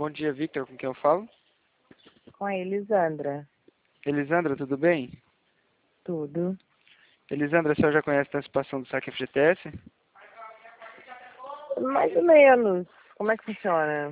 bom dia, Victor, com quem eu falo? Com a Elisandra. Elisandra, tudo bem? Tudo. Elisandra, a senhora já conhece a antecipação do saque FGTS? Mais ou menos. Como é que funciona?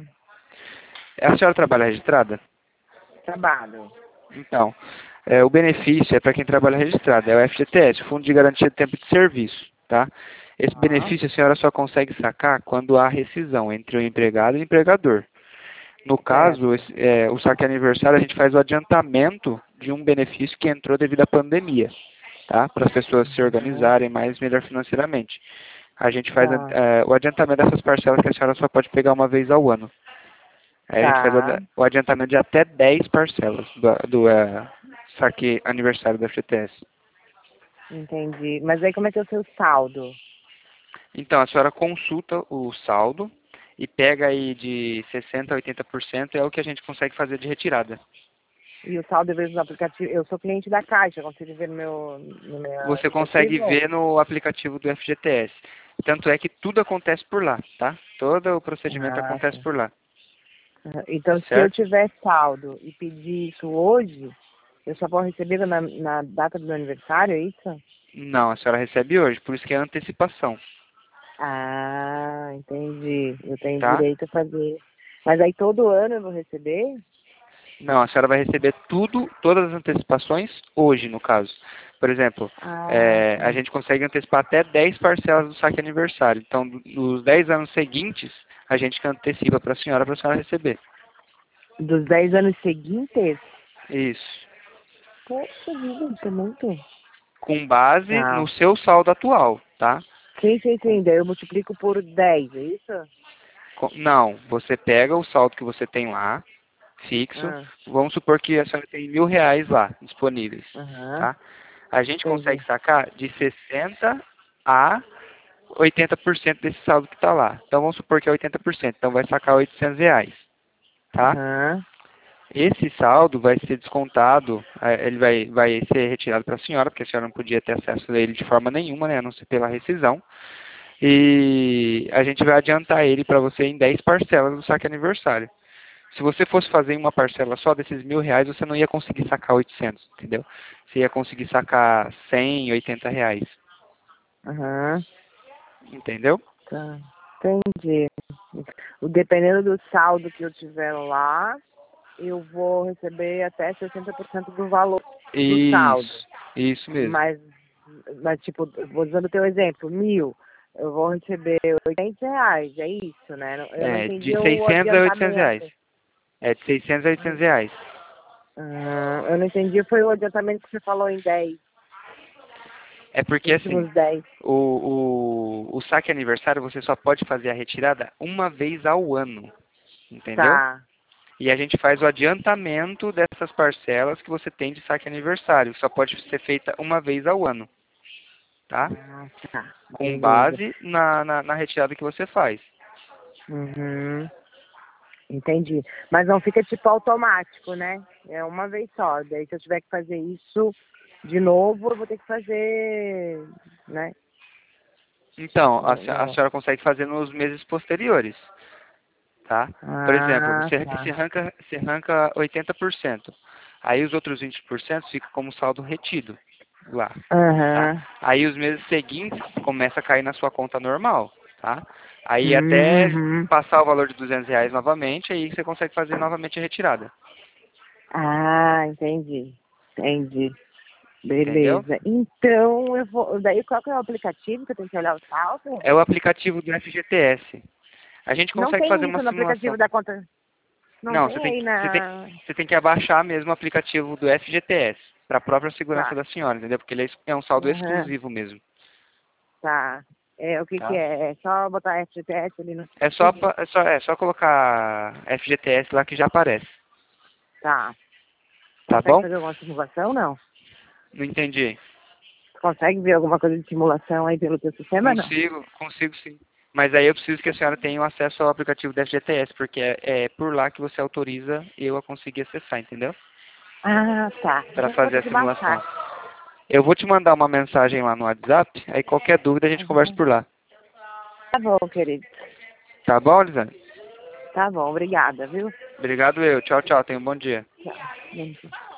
A senhora trabalha registrada? Trabalho. Então, o benefício é para quem trabalha registrado, é o FGTS, Fundo de Garantia de Tempo de Serviço, tá? Esse benefício a senhora só consegue sacar quando há rescisão entre o empregado e o empregador. No caso, o saque aniversário, a gente faz o adiantamento de um benefício que entrou devido à pandemia, tá? Para as pessoas se organizarem mais melhor financeiramente. A gente faz o adiantamento dessas parcelas que a senhora só pode pegar uma vez ao ano. Aí a gente faz o adiantamento de até 10 parcelas do saque aniversário da FGTS. Entendi. Mas aí como é que é o seu saldo? Então, a senhora consulta o saldo e pega aí de 60% a 80% é o que a gente consegue fazer de retirada. E o saldo eu vejo no aplicativo. Eu sou cliente da Caixa, eu consigo ver no meu Você aplicativo? consegue ver no aplicativo do FGTS. Tanto é que tudo acontece por lá, tá? Todo o procedimento Ah, acontece tá. por lá, Então, se eu certo? tiver saldo e pedir isso hoje, eu só vou receber na data do meu aniversário, é isso? Não, a senhora recebe hoje, por isso que é antecipação, Ah, entendi. Eu tenho tá? direito a fazer. Mas aí todo ano eu vou receber? Não, a senhora vai receber tudo, todas as antecipações hoje, no caso. Por exemplo, Ah, a tá. gente consegue antecipar até 10 parcelas do saque aniversário. Então, nos 10 anos seguintes, a gente antecipa para a senhora receber. Dos 10 anos seguintes? Isso. Poxa vida, isso é muito. Com base Tá. no seu saldo atual, tá? Sim. Daí eu multiplico por 10, é isso? Não, você pega o saldo que você tem lá, fixo. Ah, Vamos supor que a senhora tem R$ 1.000 lá disponíveis, aham. tá? A gente Entendi. consegue sacar de 60 a 80% desse saldo que está lá. Então vamos supor que é 80%, então vai sacar R$ 800, tá? Aham. Esse saldo vai ser descontado, ele vai ser retirado para a senhora, porque a senhora não podia ter acesso a ele de forma nenhuma, né, a não ser pela rescisão. E a gente vai adiantar ele para você em 10 parcelas do saque aniversário. Se você fosse fazer em uma parcela só desses R$ 1.000, você não ia conseguir sacar 800, entendeu? Você ia conseguir sacar 100, R$ 80, Aham. entendeu? Tá. Entendi. Dependendo do saldo que eu tiver lá, eu vou receber até 60% do valor do saldo. Isso mesmo. Mas tipo, vou usando o teu exemplo, 1.000, eu vou receber R$ 800, é isso, né? Eu não entendi De o 600 a 800 reais. adiantamento. É de 600 a 800 reais. Eu não entendi, foi o adiantamento que você falou em 10, É os porque assim, últimos 10. o saque aniversário você só pode fazer a retirada uma vez ao ano, entendeu? Tá. E a gente faz o adiantamento dessas parcelas que você tem de saque aniversário. Só pode ser feita uma vez ao ano, tá? Ah, tá. Com Beleza. base na retirada que você faz. Uhum. Entendi. Mas não fica tipo automático, né? É uma vez só. Daí se eu tiver que fazer isso de novo, eu vou ter que fazer, né? Então, a No... senhora consegue fazer nos meses posteriores, tá? Por exemplo, Ah, tá. você arranca 80%. Aí os outros 20% fica como saldo retido lá, tá? Aham. Aí os meses seguintes começa a cair na sua conta normal, tá? Aí até Uhum. passar o valor de R$ 200 novamente, aí você consegue fazer novamente a retirada, Ah, entendi. Entendi. entendeu? Beleza. Então eu vou. Daí qual que é o aplicativo que eu tenho que olhar o saldo? É o aplicativo do FGTS. A gente Não consegue fazer tem uma isso no aplicativo simulação. da conta. Não Não, tem aí na. você tem que abaixar mesmo o aplicativo do FGTS, para a própria segurança Tá. da senhora, entendeu? Porque ele é um saldo Aham. exclusivo mesmo, Tá. É, o que que tá? é? É só botar FGTS ali no É só, aplicativo? é só colocar FGTS lá que já aparece, Tá. tá Consegue bom? fazer alguma simulação, não? Não entendi. Consegue ver alguma coisa de simulação aí pelo teu sistema, não? Consigo sim. Mas aí eu preciso que a senhora tenha o acesso ao aplicativo do FGTS, porque é por lá que você autoriza eu a conseguir acessar, entendeu? Ah, tá. Para Então eu vou fazer ter a que simulação. baixar. Eu vou te mandar uma mensagem lá no WhatsApp, aí qualquer dúvida a gente conversa Uhum. por lá. Tá bom, querido. Tá bom, Lisandro? Tá bom, obrigada, viu? Obrigado eu. Tchau, tchau. Tenha um bom dia. Tchau.